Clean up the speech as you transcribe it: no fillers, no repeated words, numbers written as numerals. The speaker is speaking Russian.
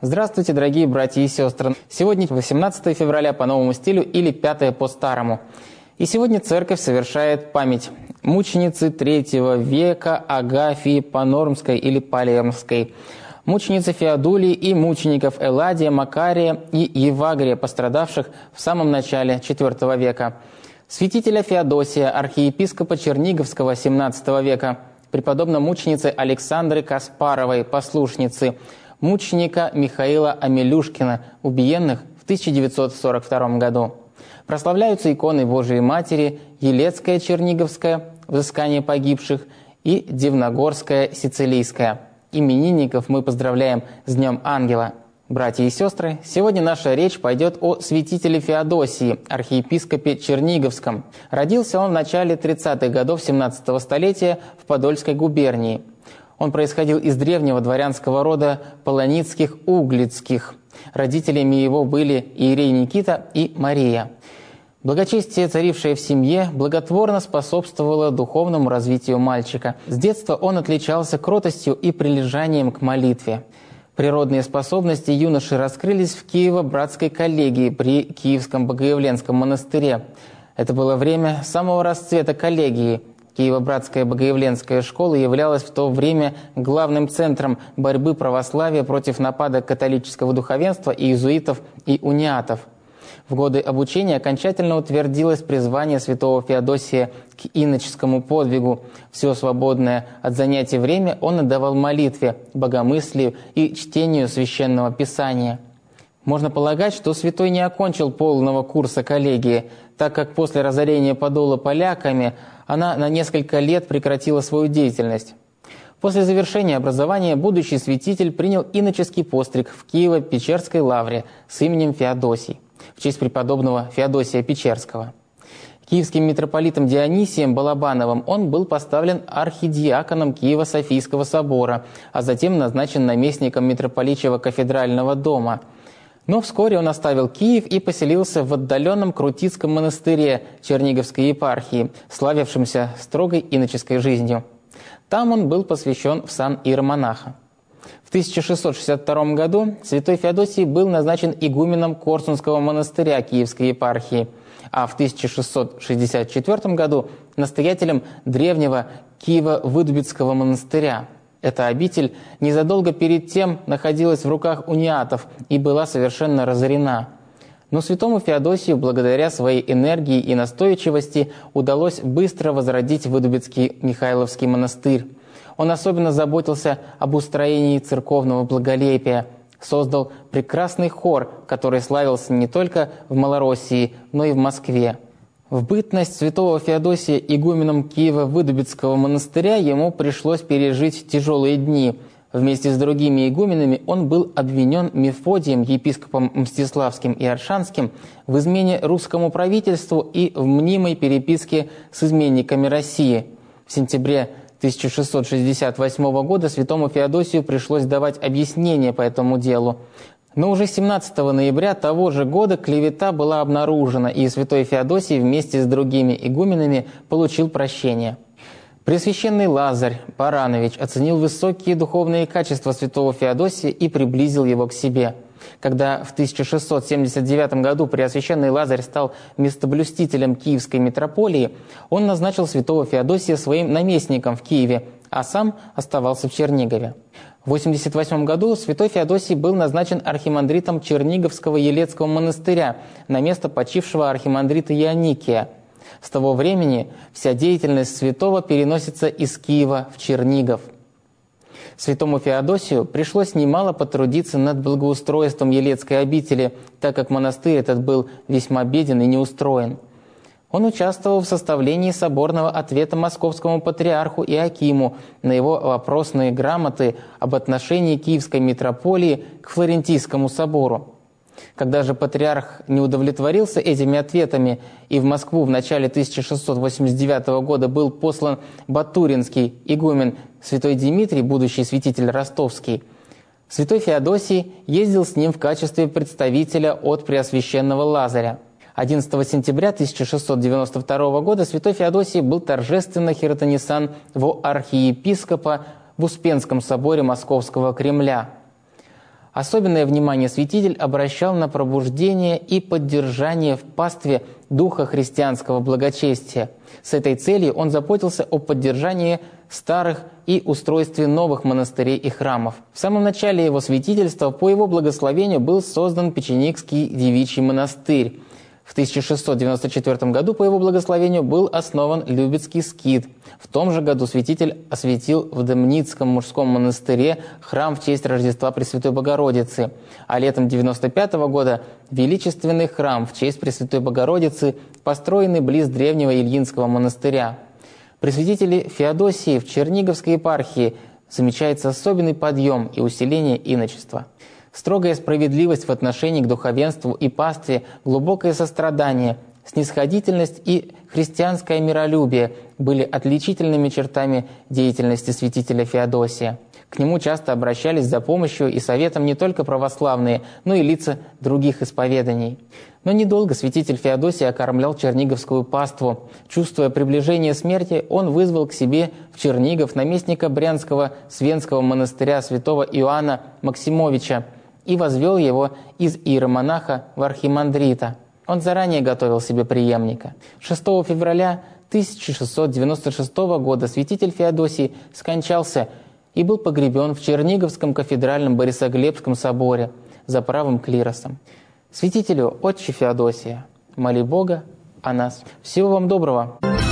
Здравствуйте, дорогие братья и сестры! Сегодня 18 февраля по новому стилю или 5 по старому. И сегодня Церковь совершает память мученицы III века Агафии Панормской или Палермской, мученицы Феодулии и мучеников Элладия, Макария и Евагрия, пострадавших в самом начале IV века, святителя Феодосия, архиепископа Черниговского XVII века, преподобной мученицы Александры Каспаровой, послушницы, мученика Михаила Амелюшкина, убиенных в 1942 году. Прославляются иконы Божией Матери, Елецкая Черниговская, взыскание погибших, и Дивногорская Сицилийская. Именинников мы поздравляем с Днем Ангела. Братья и сестры, сегодня наша речь пойдет о святителе Феодосии, архиепископе Черниговском. Родился он в начале 30-х годов 17-го столетия в Подольской губернии. Он происходил из древнего дворянского рода Полоницких-Углицких. Родителями его были иерей Никита и Мария. Благочестие, царившее в семье, благотворно способствовало духовному развитию мальчика. С детства он отличался кротостью и прилежанием к молитве. Природные способности юноши раскрылись в Киево-Братской коллегии при Киевском Богоявленском монастыре. Это было время самого расцвета коллегии. Киево-Братская Богоявленская школа являлась в то время главным центром борьбы православия против нападок католического духовенства, иезуитов и униатов. В годы обучения окончательно утвердилось призвание святого Феодосия к иноческому подвигу. Все свободное от занятий время он отдавал молитве, богомыслию и чтению священного писания. Можно полагать, что святой не окончил полного курса коллегии, так как после разорения Подола поляками она на несколько лет прекратила свою деятельность. После завершения образования будущий святитель принял иноческий постриг в Киево-Печерской лавре с именем Феодосий в честь преподобного Феодосия Печерского. Киевским митрополитом Дионисием Балабановым он был поставлен архидиаконом Киево-Софийского собора, а затем назначен наместником митрополичьего кафедрального дома. Но вскоре он оставил Киев и поселился в отдаленном Крутицком монастыре Черниговской епархии, славившемся строгой иноческой жизнью. Там он был посвящен в сан иеромонаха. В 1662 году святой Феодосий был назначен игуменом Корсунского монастыря Киевской епархии, а в 1664 году настоятелем древнего Киево-Выдубицкого монастыря. Эта обитель незадолго перед тем находилась в руках униатов и была совершенно разорена. Но святому Феодосию, благодаря своей энергии и настойчивости, удалось быстро возродить Выдубицкий Михайловский монастырь. Он особенно заботился об устроении церковного благолепия, создал прекрасный хор, который славился не только в Малороссии, но и в Москве. В бытность святого Феодосия игуменом Киево-Выдубицкого монастыря ему пришлось пережить тяжелые дни. Вместе с другими игуменами он был обвинен Мефодием, епископом Мстиславским и Оршанским, в измене русскому правительству и в мнимой переписке с изменниками России. В сентябре 1668 года святому Феодосию пришлось давать объяснение по этому делу. Но уже 17 ноября того же года клевета была обнаружена, и святой Феодосий вместе с другими игуменами получил прощение. Пресвященный Лазарь Баранович оценил высокие духовные качества святого Феодосия и приблизил его к себе. Когда в 1679 году Преосвященный Лазарь стал местоблюстителем Киевской митрополии, он назначил святого Феодосия своим наместником в Киеве, а сам оставался в Чернигове. В 1988 году святой Феодосий был назначен архимандритом Черниговского Елецкого монастыря на место почившего архимандрита Ионикия. С того времени вся деятельность святого переносится из Киева в Чернигов. Святому Феодосию пришлось немало потрудиться над благоустройством Елецкой обители, так как монастырь этот был весьма беден и неустроен. Он участвовал в составлении соборного ответа московскому патриарху Иоакиму на его вопросные грамоты об отношении Киевской митрополии к Флорентийскому собору. Когда же патриарх не удовлетворился этими ответами, и в Москву в начале 1689 года был послан батуринский игумен святой Дмитрий, будущий святитель ростовский, святой Феодосий ездил с ним в качестве представителя от Преосвященного Лазаря. 11 сентября 1692 года святой Феодосий был торжественно хиротонисан во архиепископа в Успенском соборе Московского Кремля. Особенное внимание святитель обращал на пробуждение и поддержание в пастве духа христианского благочестия. С этой целью он заботился о поддержании старых и устройстве новых монастырей и храмов. В самом начале его святительства по его благословению был создан Печеникский девичий монастырь. В 1694 году по его благословению был основан Любецкий скит. В том же году святитель осветил в Демницком мужском монастыре храм в честь Рождества Пресвятой Богородицы, а летом 1995 года величественный храм в честь Пресвятой Богородицы, построенный близ древнего Ильинского монастыря. При святителе Феодосии в Черниговской епархии замечается особенный подъем и усиление иночества. Строгая справедливость в отношении к духовенству и пастве, глубокое сострадание, снисходительность и христианское миролюбие были отличительными чертами деятельности святителя Феодосия. К нему часто обращались за помощью и советом не только православные, но и лица других исповеданий. Но недолго святитель Феодосий окормлял черниговскую паству. Чувствуя приближение смерти, он вызвал к себе в Чернигов наместника Брянского Свенского монастыря святого Иоанна Максимовича и возвел его из иеромонаха в архимандрита. Он заранее готовил себе преемника. 6 февраля 1696 года святитель Феодосий скончался и был погребен в Черниговском кафедральном Борисоглебском соборе за правым клиросом. Святителю отче Феодосия, моли Бога о нас. Всего вам доброго!